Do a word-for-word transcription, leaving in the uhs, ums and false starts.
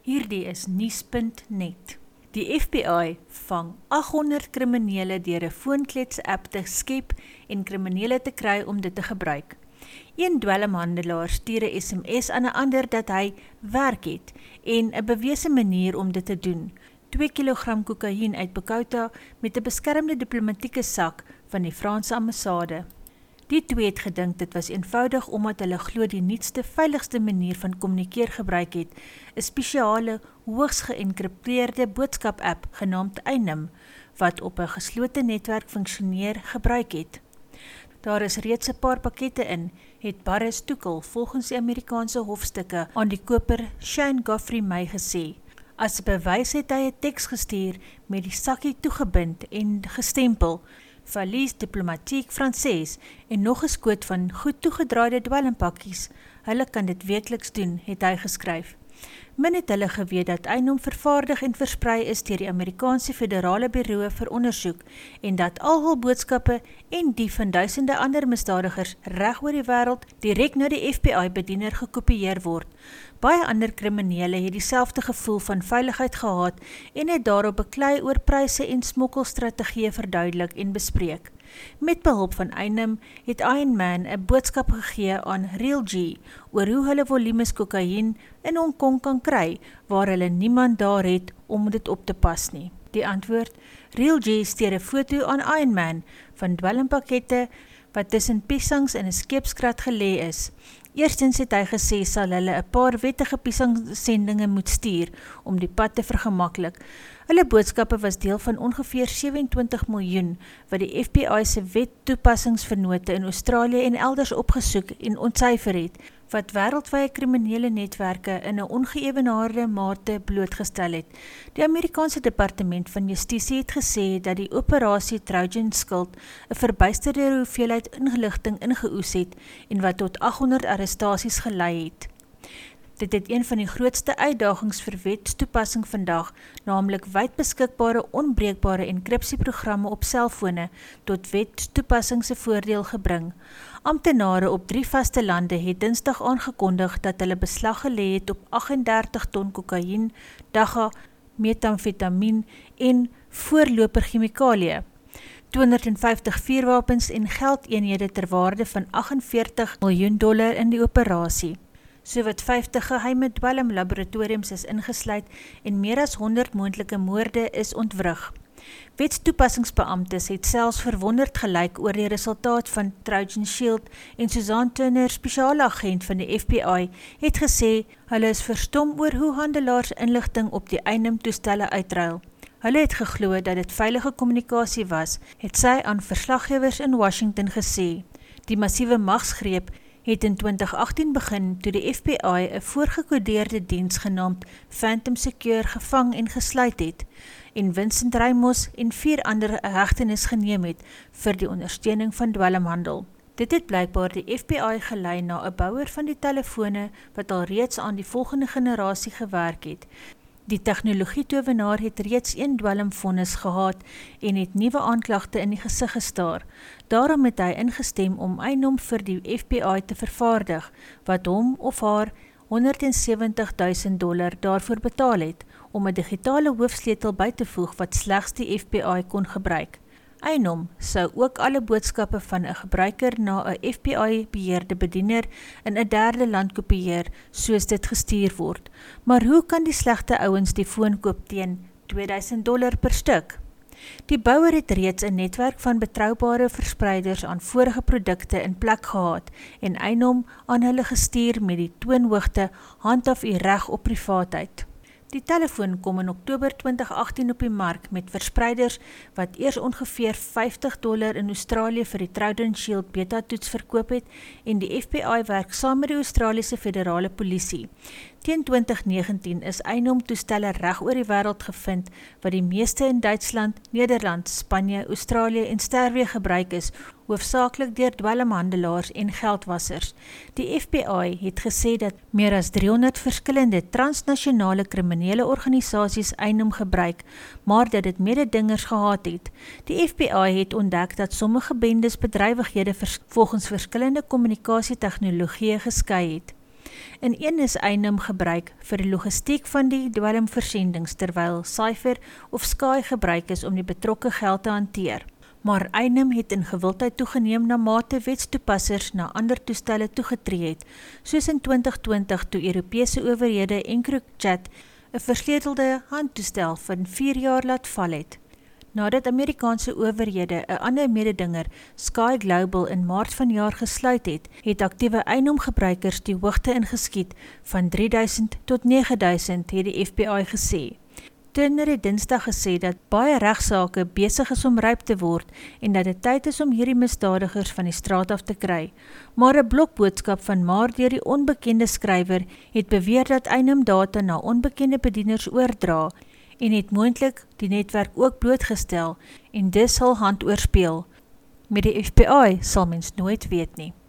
Hierdie is nuus punt net. Die F B I vang aghonderd kriminele deur 'n foonklets-app te skep en kriminele te kry om dit te gebruik. Een dwelmhandelaar stuur 'n S M S aan 'n ander dat hy werk het en 'n bewese manier om dit te doen. twee kilogram kokain uit Bogota met 'n beskermde diplomatieke sak van die Franse ambassade. Die twee het gedink dit was eenvoudig omdat hulle glo die nuutste, veiligste manier van kommunikeer gebruik het, 'n spesiale, hoogs geënkripteerde boodskap-app genaamd Einem, wat op 'n geslote netwerk funksioneer gebruik het. Daar is reeds 'n paar pakkette in, het Barris Toekel volgens die Amerikaanse hofstukke aan die koper Shane Goffrey May gesê. As bewys het hy 'n teks gestuur met die sakkie toegebind en gestempel, Valise Diplomatique Française en nog 'n skoot van goed toegedraaide dwelmpakkies. Hulle kan dit weekliks doen, het hy geskryf. Min het hulle geweet dat Einem vervaardig en versprei is deur die Amerikaanse Federale Bureau vir Ondersoek en dat al hul boodskappe en die van duisende ander misdadigers reg oor die wêreld direk na die F B I-bediener gekopieer word. Baie ander kriminele het dieselfde gevoel van veiligheid gehad en het daarop beklei oor pryse en smokkelstrategieë verduidelik en bespreek. Met behulp van Einem het Iron Man 'n boodskap gegee aan Real G oor hoe hulle volumes kokain in Hong Kong kan kry, waar hulle niemand daar het om dit op te pas nie. Die antwoord: Real G stuur 'n foto aan Iron Man van dwelmpakkette wat tussen piesangs in 'n skeepskrat gelê is. Eerstens het hy gesê sal hulle 'n paar wettige piesangsendinge moet stuur om die pad te vergemaklik. Hulle boodskappe was deel van ongeveer sewe-en-twintig miljoen wat die F B I se wettoepassingsvernote in Australië en elders opgesoek en ontsyfer het, wat wêreldwye kriminele netwerke in 'n ongeëwenaarde mate blootgestel het. Die Amerikaanse Departement van Justisie het gesê dat die operasie Trojan Skild 'n verbuisterde hoeveelheid inligting ingeoes het en wat tot aghonderd arrestasies gelei het. Dit het een van die grootste uitdagings vir wetstoepassing vandag, naamlik wyd beskikbare onbreekbare enkripsieprogramme op selfone, tot wetstoepassing se voordeel gebring. Amptenare op drie vaste lande het Dinsdag aangekondig dat hulle beslag gelê het op agt-en-dertig ton kokain, dagga, metamfetamien en voorloper chemikalie, tweehonderdvyftig vuurwapens en geldeenhede ter waarde van agt en veertig miljoen dollar in die operasie. Sowat vyftig geheime dwelmlaboratoriums is ingesluit en meer as honderd moontlike moorde is ontwrig. Wetstoepassingsbeamptes het selfs verwonderd gelyk oor die resultaat van Trojan Shield en Susan Turner, spesiale agent van die F B I, het gesê hulle is verstom oor hoe handelaars inligting op die Einem toestelle uitruil. Hulle het geglo dat dit veilige kommunikasie was, het sy aan verslaggewers in Washington gesê. Die massiewe magsgreep het in twintig agttien begin toe die F B I 'n voorgekodeerde diens genaamd Phantom Secure gevang en gesluit het en Vincent Ramos en vier ander 'n hegtenis geneem het vir die ondersteuning van dwelmhandel. Dit het blykbaar die F B I gelei na 'n bouer van die telefone wat al reeds aan die volgende generasie gewerk het. Die tegnologietowenaar het reeds een dwelmvonnis gehad en het nuwe aanklagte in die gesig gestaar. Daarom het hy ingestem om Einem vir die F B I te vervaardig, wat hom of haar honderdsewentig duisend dollar daarvoor betaal het, om 'n digitale hoofsleutel by te voeg wat slegs die F B I kon gebruik. Einem sou ook alle boodskappe van 'n gebruiker na 'n F B I-beheerde bediener in 'n derde land kopieer, soos dit gestuur word. Maar hoe kan die slegte ouens die foon koop teen tweeduisend dollar per stuk? Die bouer het reeds 'n netwerk van betroubare verspreiders aan vorige produkte in plek gehad en Einem aan hulle gestuur met die toonhoogte handhaaf u reg op privaatheid. Die telefoon kom in Oktober twintig agttien op die mark met verspreiders wat eers ongeveer vyftig dollar in Australië vir die Trojan Shield beta-toets verkoop het en die F B I werk saam met die Australiese Federale Polisie. Teen twintig negentien is Einem toestelle reg oor die wêreld gevind wat die meeste in Duitsland, Nederland, Spanje, Australië en Sterwe gebruik is, hoofsaaklik deur dwelmhandelaars en geldwassers. Die F B I het gesê dat meer as driehonderd verskillende transnasionale kriminele organisasies Einem gebruik, maar dat dit mededingers gehad het. Die F B I het ontdek dat sommige bendes bedrywighede vers volgens verskillende kommunikasietegnologieë geskei het. In een is Einem gebruik vir die logistiek van die dwelmversendings, terwyl Cypher of Sky gebruik is om die betrokke geld te hanteer. Maar Einem het in gewildheid toegeneem na mate wetstoepassers na ander toestelle toegetree het, soos in twintig twintig toe Europese owerhede EncroChat 'n versleutelde handtoestel van vier jaar laat val het. Nadat Amerikaanse owerhede 'n ander mededinger, Sky Global, in Maart vanjaar gesluit het, het aktiewe Einem-gebruikers die hoogte ingeskiet van drie duisend tot nege duisend, het die F B I gesê. Turner het Dinsdag gesê dat baie regsaake besig is om ryp te word en dat dit tyd is om hierdie misdadigers van die straat af te kry. Maar 'n blokboodskap van maar deur die onbekende skrywer het beweer dat Einem data na onbekende bedieners oordra en het moontlik die netwerk ook blootgestel en dis sal hand oorspeel. Met die F B I sal mens nooit weet nie.